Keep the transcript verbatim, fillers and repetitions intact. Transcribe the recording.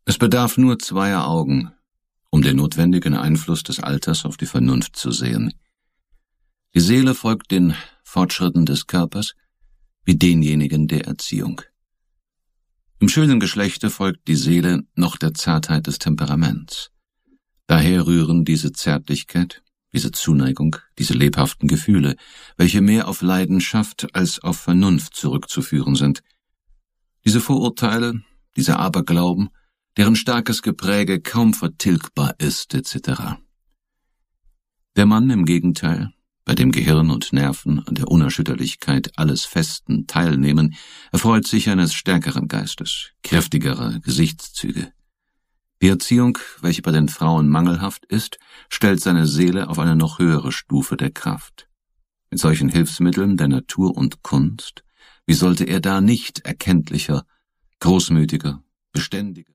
Es bedarf nur zweier Augen, um den notwendigen Einfluss des Alters auf die Vernunft zu sehen. Die Seele folgt den Fortschritten des Körpers wie denjenigen der Erziehung. Im schönen Geschlechte folgt die Seele noch der Zartheit des Temperaments. Daher rühren diese Zärtlichkeit, diese Zuneigung, diese lebhaften Gefühle, welche mehr auf Leidenschaft als auf Vernunft zurückzuführen sind. Diese Vorurteile, dieser Aberglauben, deren starkes Gepräge kaum vertilgbar ist, et cetera. Der Mann im Gegenteil, bei dem Gehirn und Nerven an der Unerschütterlichkeit alles Festen teilnehmen, erfreut sich eines stärkeren Geistes, kräftigerer Gesichtszüge. Die Erziehung, welche bei den Frauen mangelhaft ist, stellt seine Seele auf eine noch höhere Stufe der Kraft. Mit solchen Hilfsmitteln der Natur und Kunst, wie sollte er da nicht erkenntlicher, großmütiger, beständiger